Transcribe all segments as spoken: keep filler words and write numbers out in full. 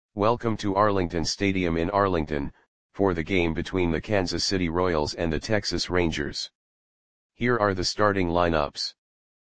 Welcome to Arlington Stadium in Arlington, for the game between the Kansas City Royals and the Texas Rangers. Here are the starting lineups.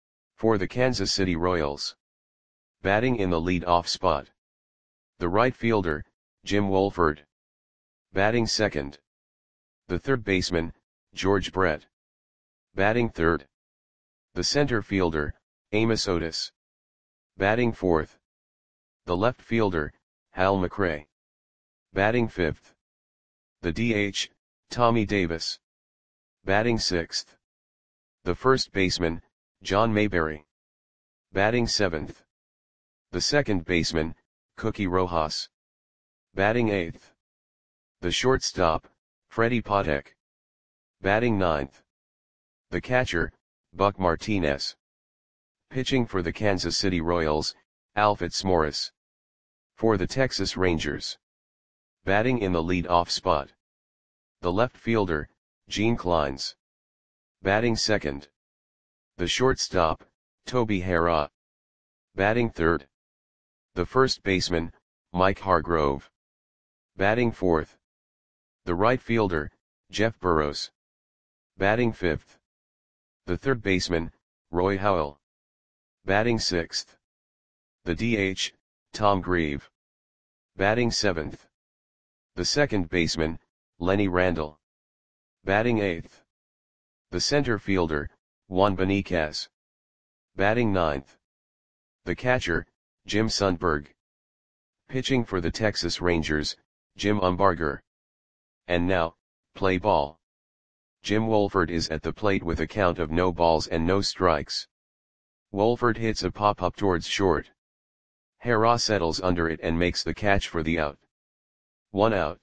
For the Kansas City Royals. Batting in the lead-off spot. The right fielder, Jim Wohlford. Batting second. The third baseman, George Brett. Batting third. The center fielder, Amos Otis. Batting fourth. The left fielder, Hal McRae. Batting fifth. The D H, Tommy Davis. Batting sixth. The first baseman, John Mayberry. Batting seventh. The second baseman, Cookie Rojas. Batting eighth. The shortstop, Freddie Patek. Batting ninth. The catcher, Buck Martinez. Pitching for the Kansas City Royals, Al Fitzmaurice. For the Texas Rangers. Batting in the lead-off spot. The left fielder, Gene Clines. Batting second. The shortstop, Toby Harrah. Batting third. The first baseman, Mike Hargrove. Batting fourth. The right fielder, Jeff Burroughs. Batting fifth. The third baseman, Roy Howell. Batting sixth. The D H, Tom Grieve. Batting seventh. The second baseman, Lenny Randle. Batting eighth. The center fielder, Juan Beniquez. Batting ninth. The catcher, Jim Sundberg. Pitching for the Texas Rangers, Jim Umbarger. And now, play ball. Jim Wohlford is at the plate with a count of no balls and no strikes. Wohlford hits a pop-up towards short. Harrah settles under it and makes the catch for the out. One out.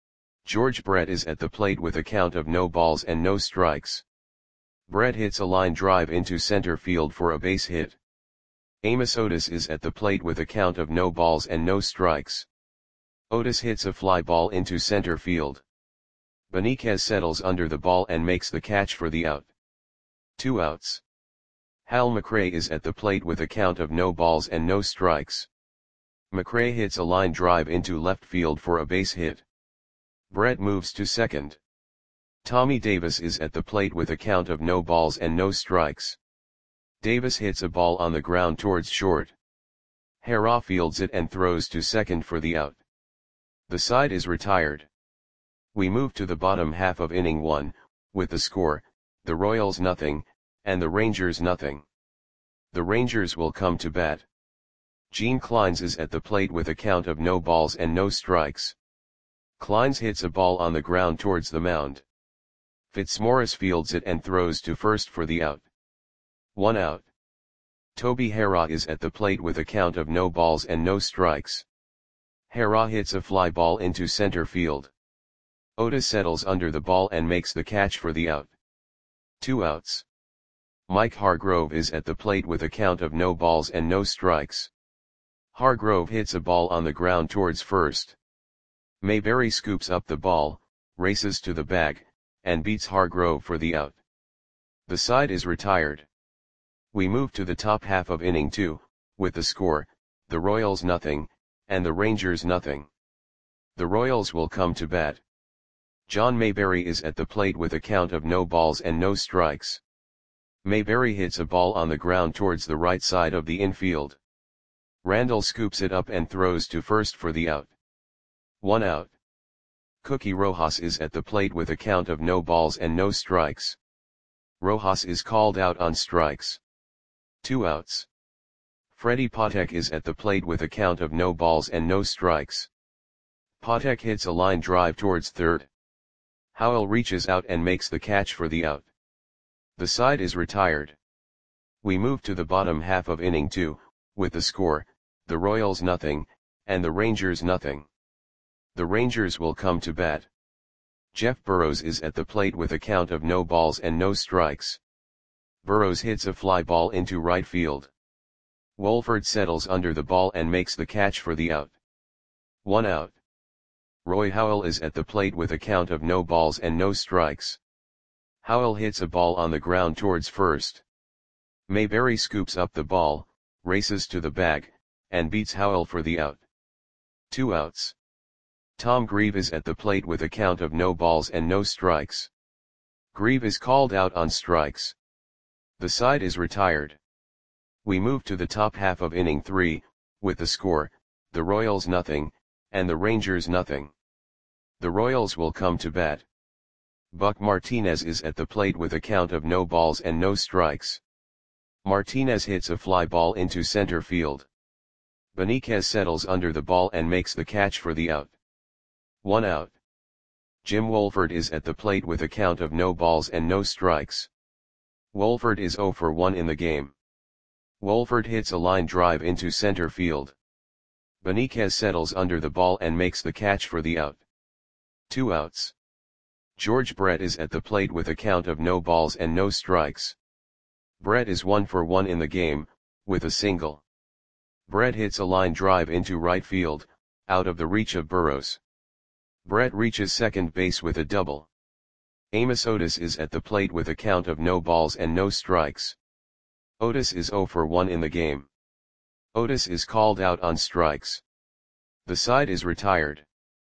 George Brett is at the plate with a count of no balls and no strikes. Brett hits a line drive into center field for a base hit. Amos Otis is at the plate with a count of no balls and no strikes. Otis hits a fly ball into center field. Beniquez settles under the ball and makes the catch for the out. Two outs. Hal McRae is at the plate with a count of no balls and no strikes. McRae hits a line drive into left field for a base hit. Brett moves to second. Tommy Davis is at the plate with a count of no balls and no strikes. Davis hits a ball on the ground towards short. Harrah fields it and throws to second for the out. The side is retired. We move to the bottom half of inning one, with the score, the Royals nothing, and the Rangers nothing. The Rangers will come to bat. Gene Clines is at the plate with a count of no balls and no strikes. Clines hits a ball on the ground towards the mound. Fitzmaurice fields it and throws to first for the out. One out. Toby Harrah is at the plate with a count of no balls and no strikes. Harrah hits a fly ball into center field. Otis settles under the ball and makes the catch for the out. Two outs. Mike Hargrove is at the plate with a count of no balls and no strikes. Hargrove hits a ball on the ground towards first. Mayberry scoops up the ball, races to the bag, and beats Hargrove for the out. The side is retired. We move to the top half of inning two, with the score, the Royals nothing, and the Rangers nothing. The Royals will come to bat. John Mayberry is at the plate with a count of no balls and no strikes. Mayberry hits a ball on the ground towards the right side of the infield. Randle scoops it up and throws to first for the out. One out. Cookie Rojas is at the plate with a count of no balls and no strikes. Rojas is called out on strikes. Two outs. Freddie Patek is at the plate with a count of no balls and no strikes. Patek hits a line drive towards third. Howell reaches out and makes the catch for the out. The side is retired. We move to the bottom half of inning two, with the score, the Royals nothing, and the Rangers nothing. The Rangers will come to bat. Jeff Burroughs is at the plate with a count of no balls and no strikes. Burroughs hits a fly ball into right field. Wohlford settles under the ball and makes the catch for the out. One out. Roy Howell is at the plate with a count of no balls and no strikes. Howell hits a ball on the ground towards first. Mayberry scoops up the ball, races to the bag, and beats Howell for the out. Two outs. Tom Grieve is at the plate with a count of no balls and no strikes. Grieve is called out on strikes. The side is retired. We move to the top half of inning three, with the score, the Royals nothing, and the Rangers nothing. The Royals will come to bat. Buck Martinez is at the plate with a count of no balls and no strikes. Martinez hits a fly ball into center field. Benitez settles under the ball and makes the catch for the out. One out. Jim Wohlford is at the plate with a count of no balls and no strikes. Wohlford is oh for one in the game. Wohlford hits a line drive into center field. Benitez settles under the ball and makes the catch for the out. Two outs. George Brett is at the plate with a count of no balls and no strikes. Brett is one for one in the game, with a single. Brett hits a line drive into right field, out of the reach of Burrows. Brett reaches second base with a double. Amos Otis is at the plate with a count of no balls and no strikes. Otis is oh for one in the game. Otis is called out on strikes. The side is retired.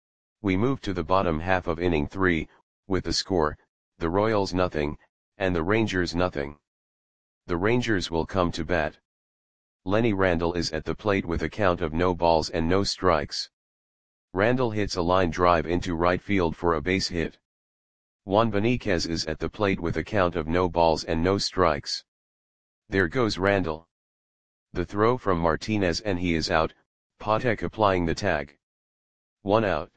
We move to the bottom half of inning three, with the score, the Royals nothing, and the Rangers nothing. The Rangers will come to bat. Lenny Randle is at the plate with a count of no balls and no strikes. Randle hits a line drive into right field for a base hit. Juan Benitez is at the plate with a count of no balls and no strikes. There goes Randle. The throw from Martinez and he is out, Patek applying the tag. One out.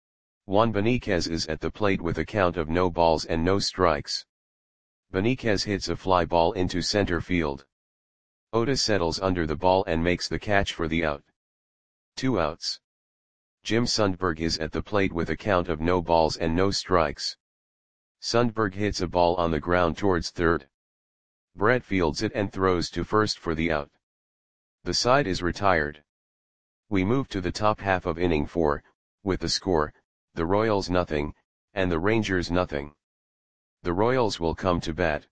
Juan Benitez is at the plate with a count of no balls and no strikes. Benitez hits a fly ball into center field. Otis settles under the ball and makes the catch for the out. Two outs. Jim Sundberg is at the plate with a count of no balls and no strikes. Sundberg hits a ball on the ground towards third. Brett fields it and throws to first for the out. The side is retired. We move to the top half of inning four, with the score, the Royals nothing, and the Rangers nothing. The Royals will come to bat.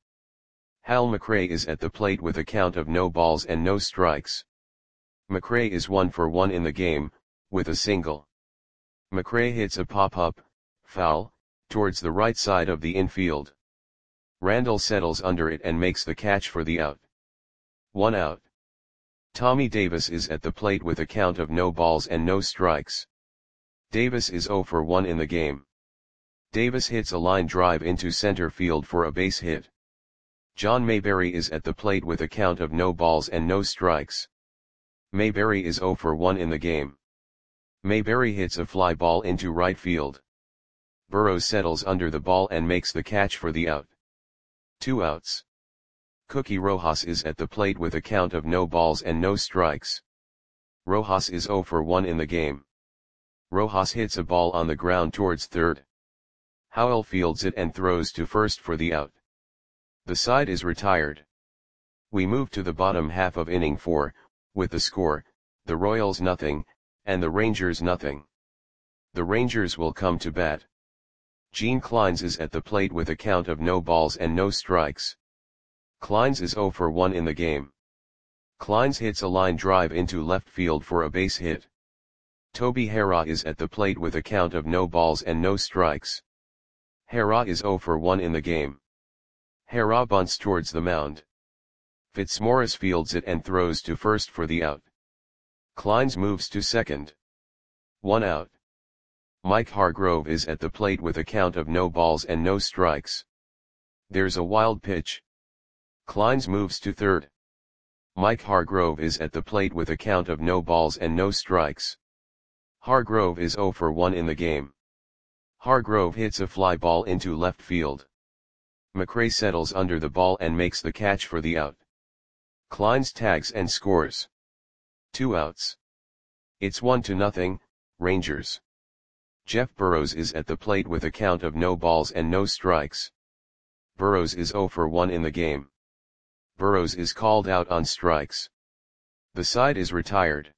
Hal McRae is at the plate with a count of no balls and no strikes. McRae is one for one in the game, with a single. McRae hits a pop-up, foul, towards the right side of the infield. Randle settles under it and makes the catch for the out. One out. Tommy Davis is at the plate with a count of no balls and no strikes. Davis is oh for one in the game. Davis hits a line drive into center field for a base hit. John Mayberry is at the plate with a count of no balls and no strikes. Mayberry is oh for one in the game. Mayberry hits a fly ball into right field. Burrows settles under the ball and makes the catch for the out. Two outs. Cookie Rojas is at the plate with a count of no balls and no strikes. Rojas is oh for one in the game. Rojas hits a ball on the ground towards third. Howell fields it and throws to first for the out. The side is retired. We move to the bottom half of inning four, with the score, the Royals nothing, and the Rangers nothing. The Rangers will come to bat. Gene Clines is at the plate with a count of no balls and no strikes. Clines is oh for one in the game. Clines hits a line drive into left field for a base hit. Toby Harrah is at the plate with a count of no balls and no strikes. Harrah is oh for one in the game. Harrah bunts towards the mound. Fitzmaurice fields it and throws to first for the out. Clines moves to second. One out. Mike Hargrove is at the plate with a count of no balls and no strikes. There's a wild pitch. Clines moves to third. Mike Hargrove is at the plate with a count of no balls and no strikes. Hargrove is oh for one in the game. Hargrove hits a fly ball into left field. McRae settles under the ball and makes the catch for the out. Clines tags and scores. Two outs. It's one to nothing, Rangers. Jeff Burrows is at the plate with a count of no balls and no strikes. Burrows is oh for one in the game. Burrows is called out on strikes. The side is retired.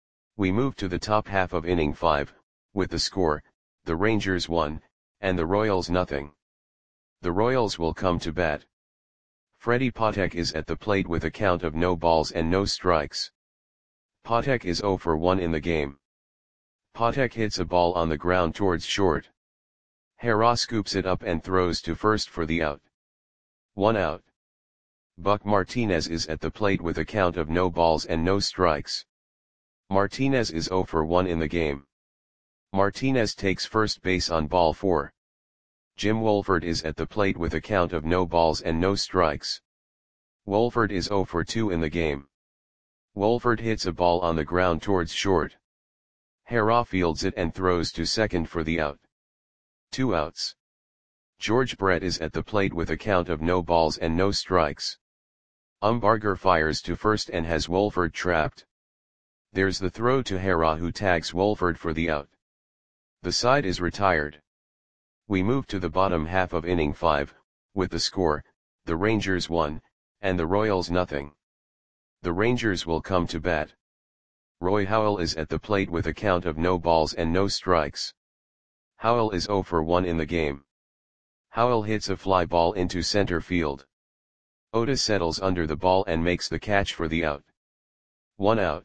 We move to the top half of inning five, with the score, the Rangers one, and the Royals nothing. The Royals will come to bat. Freddie Patek is at the plate with a count of no balls and no strikes. Patek is oh for one in the game. Patek hits a ball on the ground towards short. Herrera scoops it up and throws to first for the out. One out. Buck Martinez is at the plate with a count of no balls and no strikes. Martinez is zero for one in the game. Martinez takes first base on ball four. Jim Wohlford is at the plate with a count of no balls and no strikes. Wohlford is zero for two in the game. Wohlford hits a ball on the ground towards short. Herrera fields it and throws to second for the out. Two outs. George Brett is at the plate with a count of no balls and no strikes. Umbarger fires to first and has Wohlford trapped. There's the throw to Herrera, who tags Wohlford for the out. The side is retired. We move to the bottom half of inning five, with the score, the Rangers one, and the Royals nothing. The Rangers will come to bat. Roy Howell is at the plate with a count of no balls and no strikes. Howell is zero for one in the game. Howell hits a fly ball into center field. Otis settles under the ball and makes the catch for the out. One out.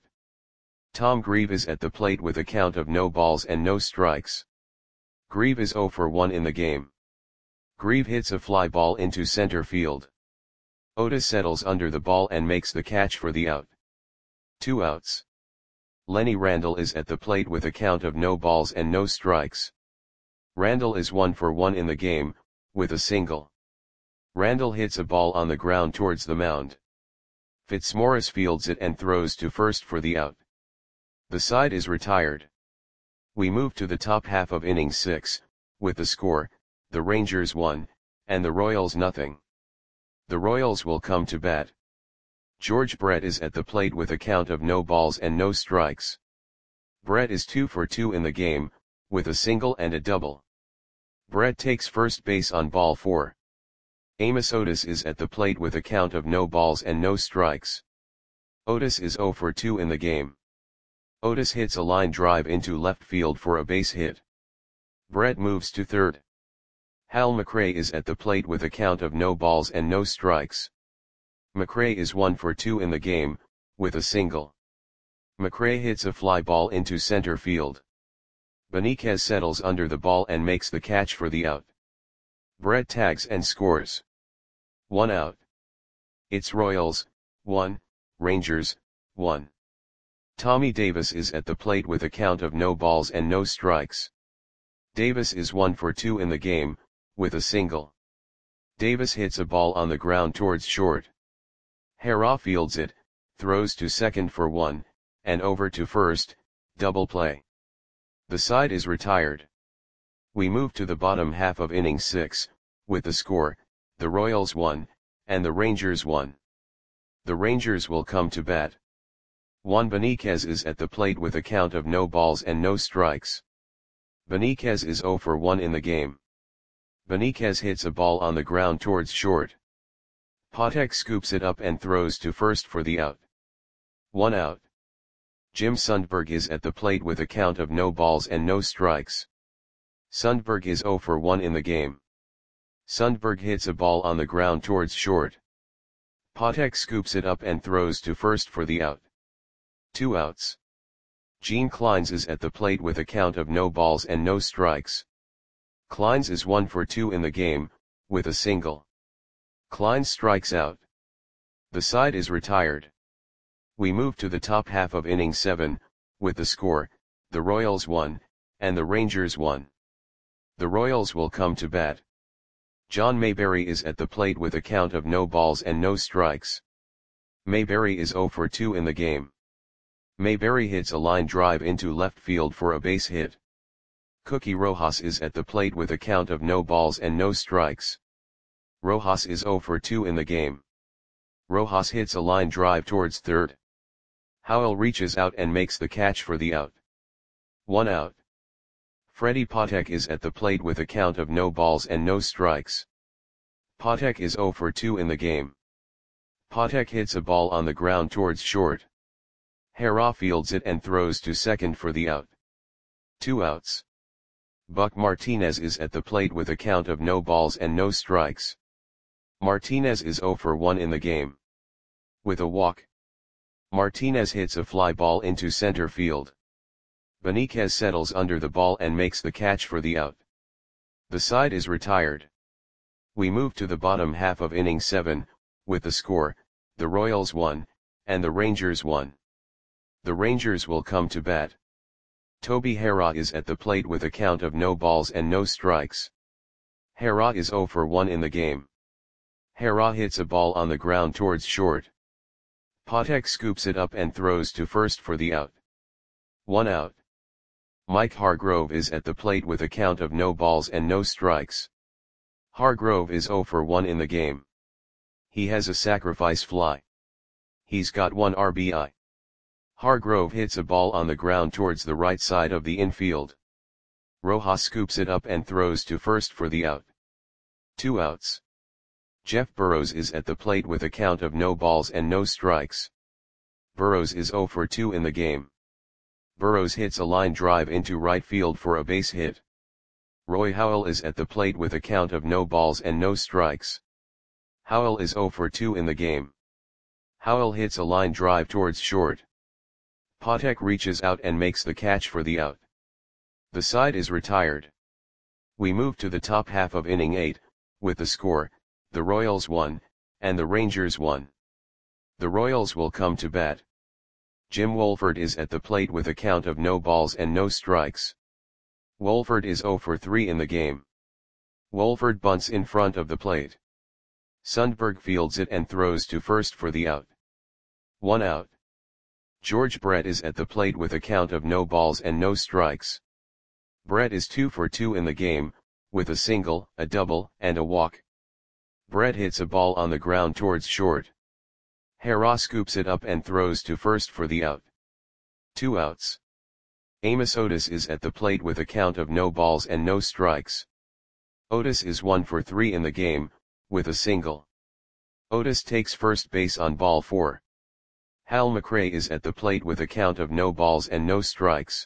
Tom Grieve is at the plate with a count of no balls and no strikes. Grieve is zero for one in the game. Grieve hits a fly ball into center field. Otis settles under the ball and makes the catch for the out. Two outs. Lenny Randle is at the plate with a count of no balls and no strikes. Randle is one for one in the game, with a single. Randle hits a ball on the ground towards the mound. Fitzmaurice fields it and throws to first for the out. The side is retired. We move to the top half of inning six, with the score, the Rangers one, and the Royals nothing. The Royals will come to bat. George Brett is at the plate with a count of no balls and no strikes. Brett is two for two in the game, with a single and a double. Brett takes first base on ball four. Amos Otis is at the plate with a count of no balls and no strikes. Otis is zero for two in the game. Otis hits a line drive into left field for a base hit. Brett moves to third. Hal McRae is at the plate with a count of no balls and no strikes. McRae is one for two in the game, with a single. McRae hits a fly ball into center field. Benitez settles under the ball and makes the catch for the out. Brett tags and scores. One out. It's Royals, one, Rangers, one. Tommy Davis is at the plate with a count of no balls and no strikes. Davis is one for two in the game, with a single. Davis hits a ball on the ground towards short. Herrera fields it, throws to second for one, and over to first, double play. The side is retired. We move to the bottom half of inning six, with the score, the Royals one, and the Rangers one. The Rangers will come to bat. Juan Benitez is at the plate with a count of no balls and no strikes. Benitez is zero for one in the game. Benitez hits a ball on the ground towards short. Patek scoops it up and throws to first for the out. One out. Jim Sundberg is at the plate with a count of no balls and no strikes. Sundberg is zero for one in the game. Sundberg hits a ball on the ground towards short. Patek scoops it up and throws to first for the out. Two outs. Gene Kleins is at the plate with a count of no balls and no strikes. Kleins is one for two in the game, with a single. Kleins strikes out. The side is retired. We move to the top half of inning seven, with the score, the Royals one, and the Rangers one. The Royals will come to bat. John Mayberry is at the plate with a count of no balls and no strikes. Mayberry is zero for two in the game. Mayberry hits a line drive into left field for a base hit. Cookie Rojas is at the plate with a count of no balls and no strikes. Rojas is zero for two in the game. Rojas hits a line drive towards third. Howell reaches out and makes the catch for the out. One out. Freddie Patek is at the plate with a count of no balls and no strikes. Patek is zero for two in the game. Patek hits a ball on the ground towards short. Herrera fields it and throws to second for the out. Two outs. Buck Martinez is at the plate with a count of no balls and no strikes. Martinez is zero for one in the game. With a walk. Martinez hits a fly ball into center field. Benitez settles under the ball and makes the catch for the out. The side is retired. We move to the bottom half of inning seven, with the score, the Royals one, and the Rangers one. The Rangers will come to bat. Toby Harrah is at the plate with a count of no balls and no strikes. Harrah is zero for one in the game. Harrah hits a ball on the ground towards short. Patek scoops it up and throws to first for the out. One out. Mike Hargrove is at the plate with a count of no balls and no strikes. Hargrove is zero for one in the game. He has a sacrifice fly. He's got one R B I. Hargrove hits a ball on the ground towards the right side of the infield. Rojas scoops it up and throws to first for the out. Two outs. Jeff Burrows is at the plate with a count of no balls and no strikes. Burrows is zero for two in the game. Burrows hits a line drive into right field for a base hit. Roy Howell is at the plate with a count of no balls and no strikes. Howell is zero for two in the game. Howell hits a line drive towards short. Patek reaches out and makes the catch for the out. The side is retired. We move to the top half of inning eight, with the score, the Royals one, and the Rangers one. The Royals will come to bat. Jim Wolford is at the plate with a count of no balls and no strikes. Wolford is zero for three in the game. Wolford bunts in front of the plate. Sundberg fields it and throws to first for the out. One out. George Brett is at the plate with a count of no balls and no strikes. Brett is two for two in the game, with a single, a double, and a walk. Brett hits a ball on the ground towards short. Harrah scoops it up and throws to first for the out. Two outs. Amos Otis is at the plate with a count of no balls and no strikes. Otis is one for three in the game, with a single. Otis takes first base on ball four. Hal McRae is at the plate with a count of no balls and no strikes.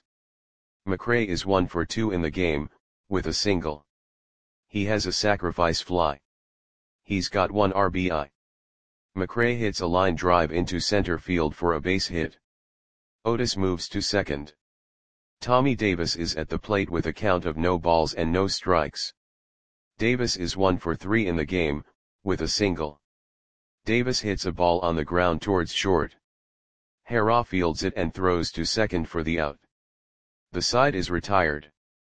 McRae is one for two in the game, with a single. He has a sacrifice fly. He's got one R B I. McRae hits a line drive into center field for a base hit. Otis moves to second. Tommy Davis is at the plate with a count of no balls and no strikes. Davis is one for three in the game, with a single. Davis hits a ball on the ground towards short. Harrah fields it and throws to second for the out. The side is retired.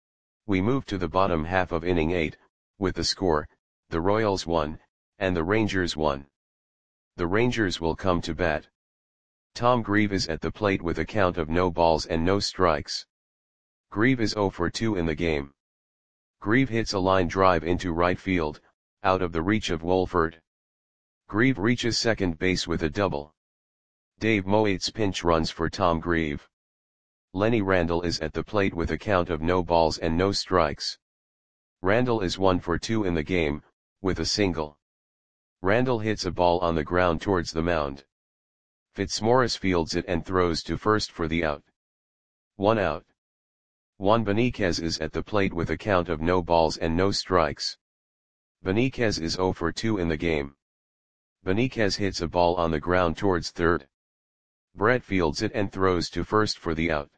We move to the bottom half of inning eight, with the score, the Royals one, and the Rangers one. The Rangers will come to bat. Tom Grieve is at the plate with a count of no balls and no strikes. Grieve is zero for two in the game. Grieve hits a line drive into right field, out of the reach of Wolford. Grieve reaches second base with a double. Dave Moates pinch runs for Tom Grieve. Lenny Randall is at the plate with a count of no balls and no strikes. Randall is one for two in the game, with a single. Randall hits a ball on the ground towards the mound. Fitzmaurice fields it and throws to first for the out. One out. Juan Benitez is at the plate with a count of no balls and no strikes. Benitez is zero for two in the game. Benitez hits a ball on the ground towards third. Brett fields it and throws to first for the out.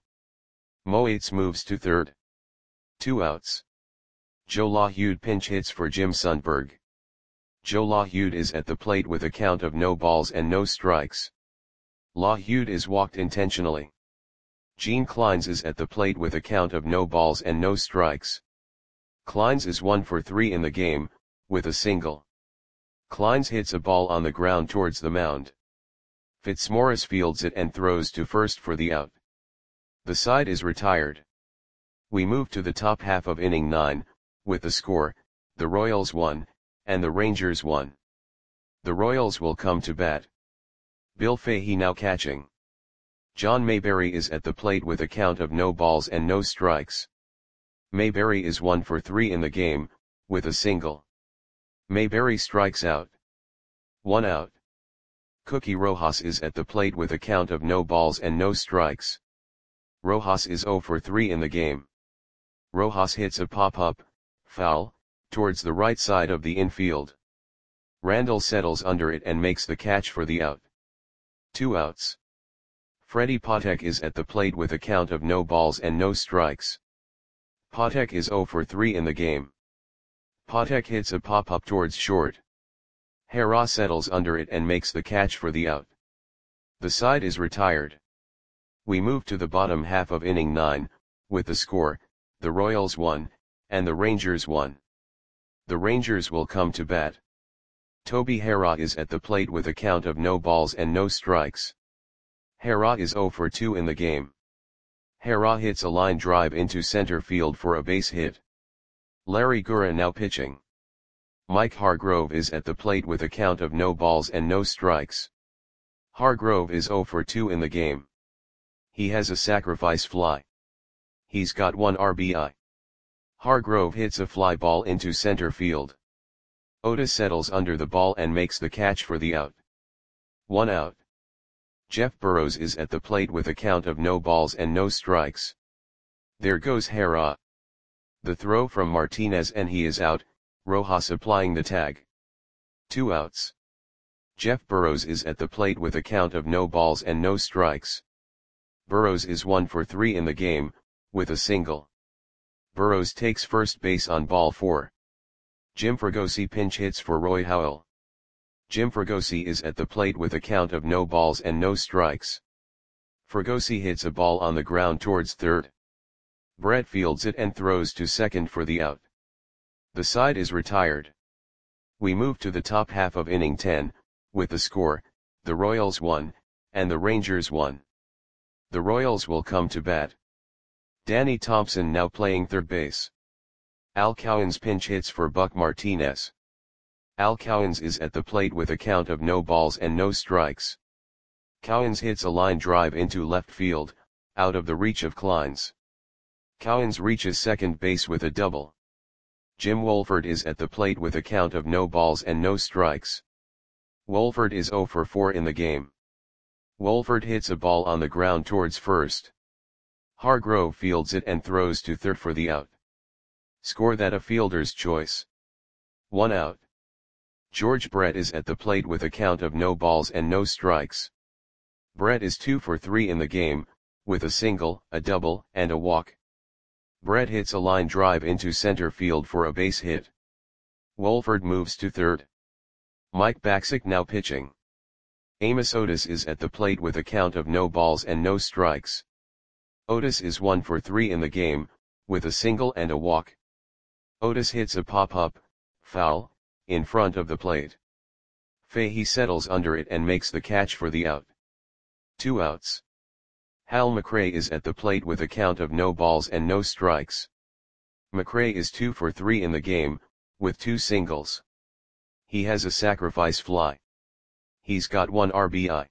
Moates moves to third. Two outs. Joe LaHude pinch hits for Jim Sundberg. Joe LaHude is at the plate with a count of no balls and no strikes. LaHude is walked intentionally. Gene Kleins is at the plate with a count of no balls and no strikes. Kleins is one for three in the game, with a single. Kleins hits a ball on the ground towards the mound. Fitzmaurice fields it and throws to first for the out. The side is retired. We move to the top half of inning nine, with the score, the Royals one, and the Rangers one. The Royals will come to bat. Bill Fahey now catching. John Mayberry is at the plate with a count of no balls and no strikes. Mayberry is one for three in the game, with a single. Mayberry strikes out. One out. Cookie Rojas is at the plate with a count of no balls and no strikes. Rojas is zero for three in the game. Rojas hits a pop-up, foul, towards the right side of the infield. Randall settles under it and makes the catch for the out. Two outs. Freddie Patek is at the plate with a count of no balls and no strikes. Patek is zero for three in the game. Patek hits a pop-up towards short. Hera settles under it and makes the catch for the out. The side is retired. We move to the bottom half of inning nine, with the score, the Royals won, and the Rangers won. The Rangers will come to bat. Toby Hera is at the plate with a count of no balls and no strikes. Hera is zero for two in the game. Hera hits a line drive into center field for a base hit. Larry Gura now pitching. Mike Hargrove is at the plate with a count of no balls and no strikes. Hargrove is zero for two in the game. He has a sacrifice fly. He's got one R B I. Hargrove hits a fly ball into center field. Otis settles under the ball and makes the catch for the out. One out. Jeff Burrows is at the plate with a count of no balls and no strikes. There goes Hera. The throw from Martinez and he is out, Rojas applying the tag. Two outs. Jeff Burrows is at the plate with a count of no balls and no strikes. Burrows is one for three in the game, with a single. Burrows takes first base on ball four. Jim Fregosi pinch hits for Roy Howell. Jim Fregosi is at the plate with a count of no balls and no strikes. Fregosi hits a ball on the ground towards third. Brett fields it and throws to second for the out. The side is retired. We move to the top half of inning ten, with the score, the Royals won, and the Rangers won. The Royals will come to bat. Danny Thompson now playing third base. Al Cowens pinch hits for Buck Martinez. Al Cowens is at the plate with a count of no balls and no strikes. Cowens hits a line drive into left field, out of the reach of Kleins. Cowens reaches second base with a double. Jim Wolford is at the plate with a count of no balls and no strikes. Wolford is zero for four in the game. Wolford hits a ball on the ground towards first. Hargrove fields it and throws to third for the out. Score that a fielder's choice. One out. George Brett is at the plate with a count of no balls and no strikes. Brett is two for three in the game, with a single, a double, and a walk. Brett hits a line drive into center field for a base hit. Wolford moves to third. Mike Bacsik now pitching. Amos Otis is at the plate with a count of no balls and no strikes. Otis is one for three in the game, with a single and a walk. Otis hits a pop-up, foul, in front of the plate. Fahey settles under it and makes the catch for the out. Two outs. Hal McRae is at the plate with a count of no balls and no strikes. McRae is two for three in the game, with two singles. He has a sacrifice fly. He's got one R B I.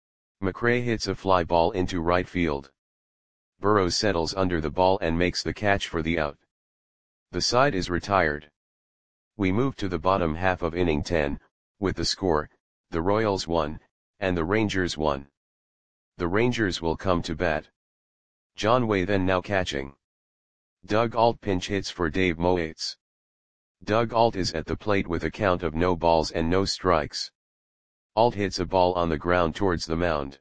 McRae hits a fly ball into right field. Burrows settles under the ball and makes the catch for the out. The side is retired. We move to the bottom half of inning ten, with the score, the Royals won, and the Rangers won. The Rangers will come to bat. John Way then now catching. Doug Alt pinch hits for Dave Moates. Doug Alt is at the plate with a count of no balls and no strikes. Alt hits a ball on the ground towards the mound.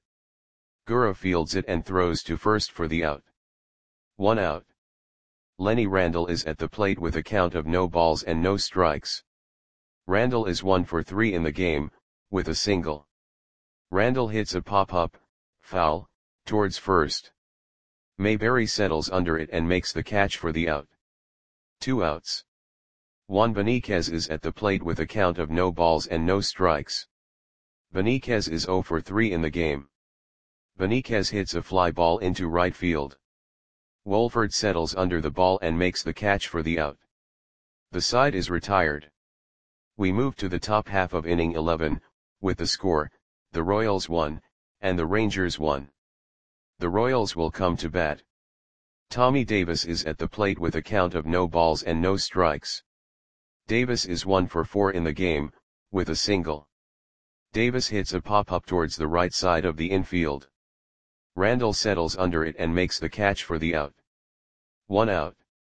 Gura fields it and throws to first for the out. One out. Lenny Randall is at the plate with a count of no balls and no strikes. Randall is one for three in the game, with a single. Randall hits a pop-up, foul, towards first. Mayberry settles under it and makes the catch for the out. Two outs. Juan Beniquez is at the plate with a count of no balls and no strikes. Beniquez is zero for three in the game. Beniquez hits a fly ball into right field. Wolford settles under the ball and makes the catch for the out. The side is retired. We move to the top half of inning eleven, with the score, the Royals won, and the Rangers won. The Royals will come to bat. Tommy Davis is at the plate with a count of no balls and no strikes. Davis is one for four in the game, with a single. Davis hits a pop-up towards the right side of the infield. Randall settles under it and makes the catch for the out. One out.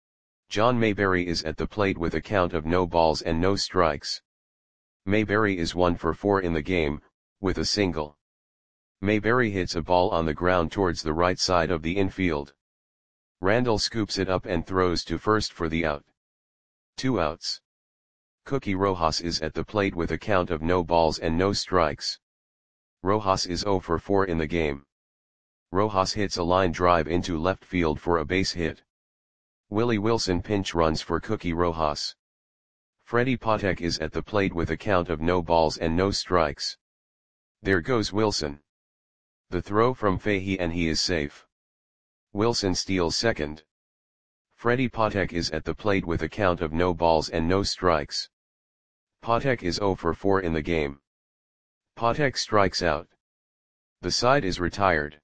John Mayberry is at the plate with a count of no balls and no strikes. Mayberry is one for four in the game, with a single. Mayberry hits a ball on the ground towards the right side of the infield. Randall scoops it up and throws to first for the out. Two outs. Cookie Rojas is at the plate with a count of no balls and no strikes. Rojas is zero for four in the game. Rojas hits a line drive into left field for a base hit. Willie Wilson pinch runs for Cookie Rojas. Freddie Patek is at the plate with a count of no balls and no strikes. There goes Wilson. The throw from Fahey and he is safe. Wilson steals second. Freddie Patek is at the plate with a count of no balls and no strikes. Patek is zero for four in the game. Patek strikes out. The side is retired.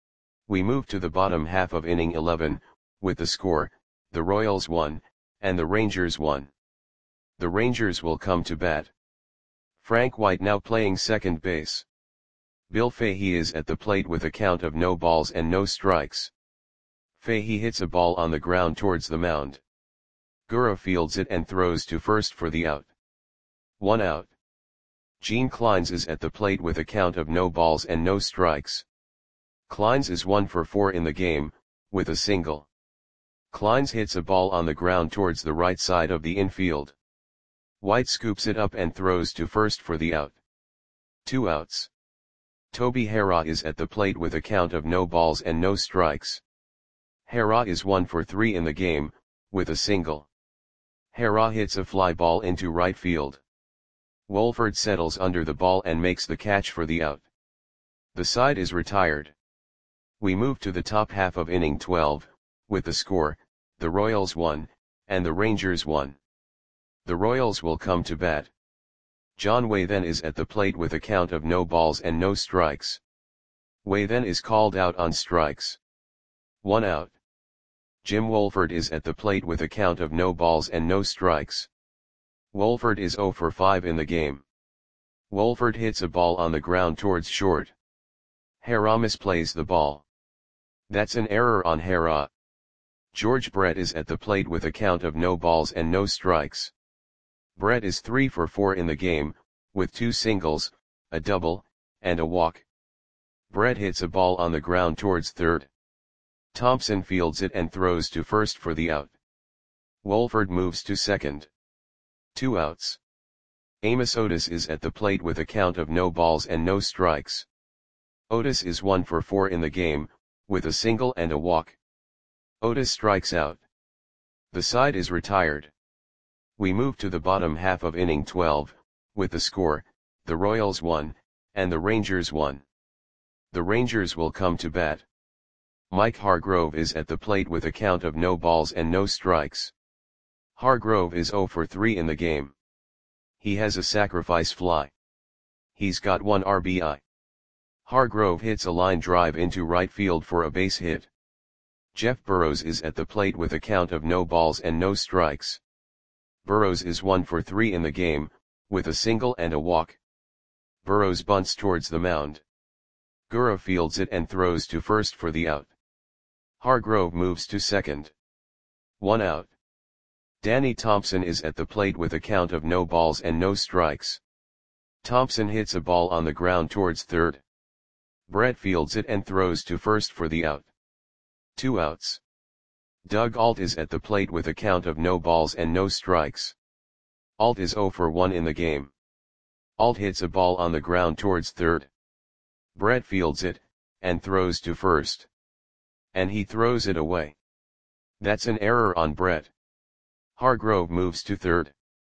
We move to the bottom half of inning eleven, with the score, the Royals won, and the Rangers won. The Rangers will come to bat. Frank White now playing second base. Bill Fahey is at the plate with a count of no balls and no strikes. Fahey hits a ball on the ground towards the mound. Gura fields it and throws to first for the out. One out. Gene Kleins is at the plate with a count of no balls and no strikes. Kleins is one for four in the game, with a single. Kleins hits a ball on the ground towards the right side of the infield. White scoops it up and throws to first for the out. Two outs. Toby Harrah is at the plate with a count of no balls and no strikes. Harrah is one for three in the game, with a single. Harrah hits a fly ball into right field. Wolford settles under the ball and makes the catch for the out. The side is retired. We move to the top half of inning twelve, with the score, the Royals won, and the Rangers won. The Royals will come to bat. John Way then is at the plate with a count of no balls and no strikes. Way then is called out on strikes. One out. Jim Wolford is at the plate with a count of no balls and no strikes. Wolford is zero for five in the game. Wolford hits a ball on the ground towards short. Harrah misplays the ball. That's an error on Harrah. George Brett is at the plate with a count of no balls and no strikes. Brett is three for four in the game, with two singles, a double, and a walk. Brett hits a ball on the ground towards third. Thompson fields it and throws to first for the out. Wolford moves to second. Two outs. Amos Otis is at the plate with a count of no balls and no strikes. Otis is one for four in the game, with a single and a walk. Otis strikes out. The side is retired. We move to the bottom half of inning twelve, with the score, the Royals won, and the Rangers won. The Rangers will come to bat. Mike Hargrove is at the plate with a count of no balls and no strikes. Hargrove is zero for three in the game. He has a sacrifice fly. He's got one R B I. Hargrove hits a line drive into right field for a base hit. Jeff Burrows is at the plate with a count of no balls and no strikes. Burrows is one for three in the game, with a single and a walk. Burrows bunts towards the mound. Gura fields it and throws to first for the out. Hargrove moves to second. One out. Danny Thompson is at the plate with a count of no balls and no strikes. Thompson hits a ball on the ground towards third. Brett fields it and throws to first for the out. Two outs. Doug Alt is at the plate with a count of no balls and no strikes. Alt is zero for one in the game. Alt hits a ball on the ground towards third. Brett fields it, and throws to first. And he throws it away. That's an error on Brett. Hargrove moves to third.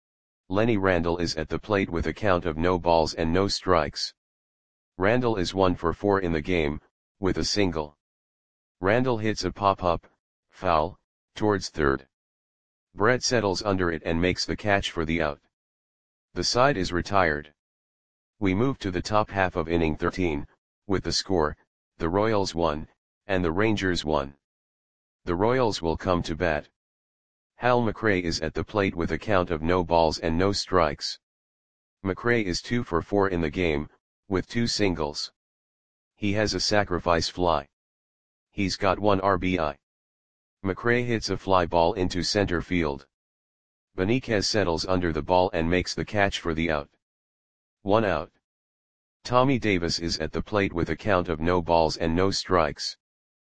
Lenny Randall is at the plate with a count of no balls and no strikes. Randall is one for four in the game, with a single. Randall hits a pop-up, foul, towards third. Brett settles under it and makes the catch for the out. The side is retired. We move to the top half of inning thirteen, with the score, the Royals won, and the Rangers won. The Royals will come to bat. Hal McRae is at the plate with a count of no balls and no strikes. McRae is two for four in the game, with two singles. He has a sacrifice fly. He's got one R B I. McRae hits a fly ball into center field. Beniquez settles under the ball and makes the catch for the out. One out. Tommy Davis is at the plate with a count of no balls and no strikes.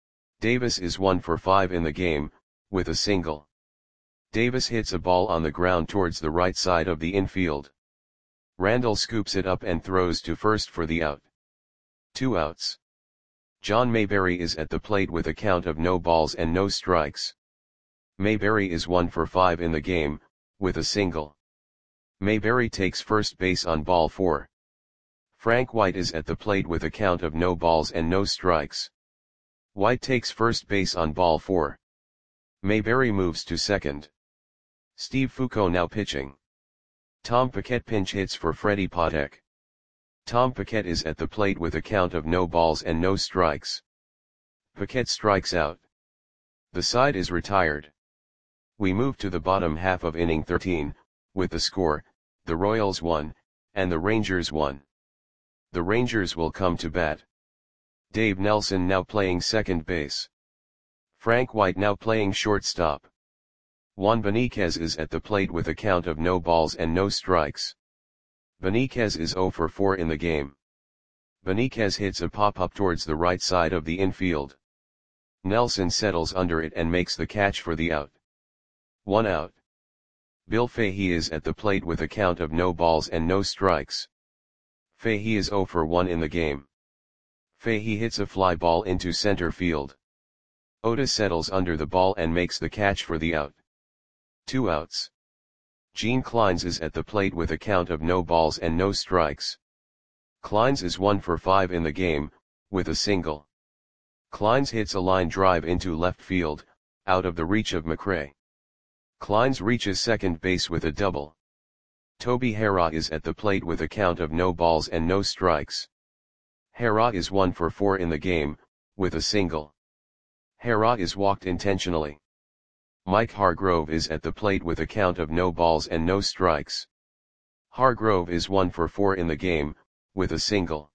Davis is one for five in the game, with a single. Davis hits a ball on the ground towards the right side of the infield. Randall scoops it up and throws to first for the out. Two outs. John Mayberry is at the plate with a count of no balls and no strikes. Mayberry is one for five in the game, with a single. Mayberry takes first base on ball four. Frank White is at the plate with a count of no balls and no strikes. White takes first base on ball four. Mayberry moves to second. Steve Foucault now pitching. Tom Paquette pinch hits for Freddie Patek. Tom Paquette is at the plate with a count of no balls and no strikes. Paquette strikes out. The side is retired. We move to the bottom half of inning thirteen, with the score, the Royals won, and the Rangers won. The Rangers will come to bat. Dave Nelson now playing second base. Frank White now playing shortstop. Juan Beniquez is at the plate with a count of no balls and no strikes. Beniquez is zero for four in the game. Beniquez hits a pop-up towards the right side of the infield. Nelson settles under it and makes the catch for the out. One out. Bill Fahey is at the plate with a count of no balls and no strikes. Fahey is zero for one in the game. Fahey hits a fly ball into center field. Otis settles under the ball and makes the catch for the out. Two outs. Gene Clines is at the plate with a count of no balls and no strikes. Clines is one for five in the game, with a single. Clines hits a line drive into left field, out of the reach of McRae. Clines reaches second base with a double. Toby Harrah is at the plate with a count of no balls and no strikes. Harrah is one for four in the game, with a single. Harrah is walked intentionally. Mike Hargrove is at the plate with a count of no balls and no strikes. Hargrove is one for four in the game, with a single.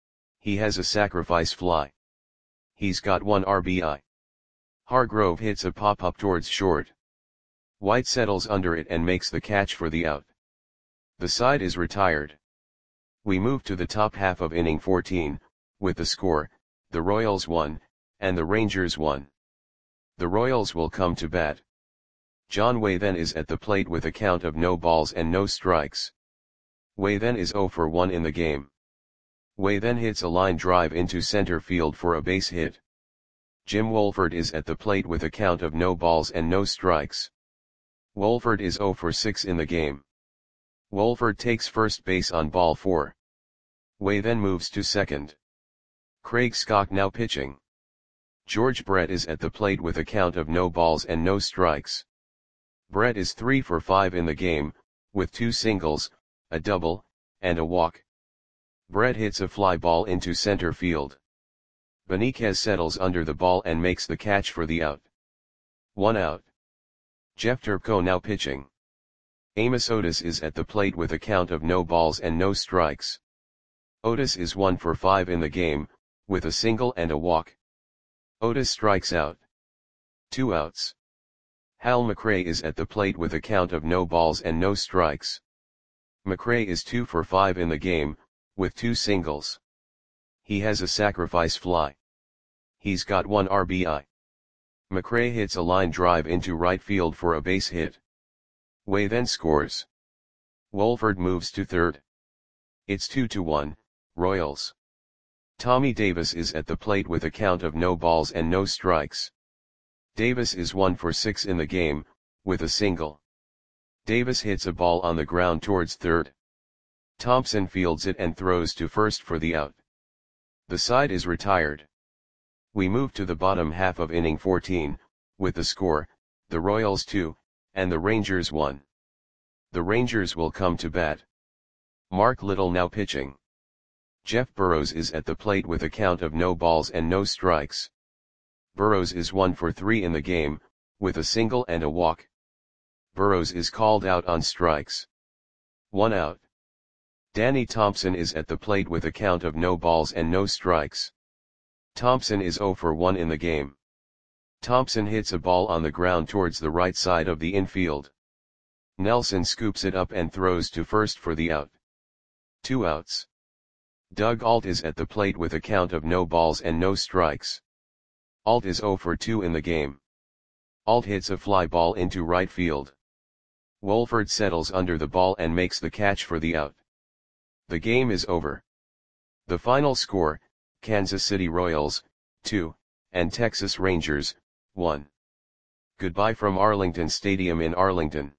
He has a sacrifice fly. He's got one R B I. Hargrove hits a pop-up towards short. White settles under it and makes the catch for the out. The side is retired. We move to the top half of inning fourteen, with the score, the Royals won, and the Rangers won. The Royals will come to bat. John Waythen is at the plate with a count of no balls and no strikes. Waythen is zero for one in the game. Waythen hits a line drive into center field for a base hit. Jim Wolford is at the plate with a count of no balls and no strikes. Wolford is zero for six in the game. Wolford takes first base on ball four. Waythen moves to second. Craig Scott now pitching. George Brett is at the plate with a count of no balls and no strikes. Brett is three for five in the game, with two singles, a double, and a walk. Brett hits a fly ball into center field. Beniquez settles under the ball and makes the catch for the out. One out. Jeff Turco now pitching. Amos Otis is at the plate with a count of no balls and no strikes. Otis is one for five in the game, with a single and a walk. Otis strikes out. Two outs. Hal McRae is at the plate with a count of no balls and no strikes. McRae is two for five in the game, with two singles. He has a sacrifice fly. He's got one R B I. McRae hits a line drive into right field for a base hit. Waythen scores. Wolford moves to third. It's two to one, Royals. Tommy Davis is at the plate with a count of no balls and no strikes. Davis is one for six in the game, with a single. Davis hits a ball on the ground towards third. Thompson fields it and throws to first for the out. The side is retired. We move to the bottom half of inning fourteen, with the score, the Royals two, and the Rangers one. The Rangers will come to bat. Mark Little now pitching. Jeff Burrows is at the plate with a count of no balls and no strikes. Burrows is one for three in the game, with a single and a walk. Burrows is called out on strikes. One out. Danny Thompson is at the plate with a count of no balls and no strikes. Thompson is zero for one in the game. Thompson hits a ball on the ground towards the right side of the infield. Nelson scoops it up and throws to first for the out. Two outs. Doug Ault is at the plate with a count of no balls and no strikes. Ault is zero for two in the game. Ault hits a fly ball into right field. Wolford settles under the ball and makes the catch for the out. The game is over. The final score, Kansas City Royals, two, and Texas Rangers, one. Goodbye from Arlington Stadium in Arlington.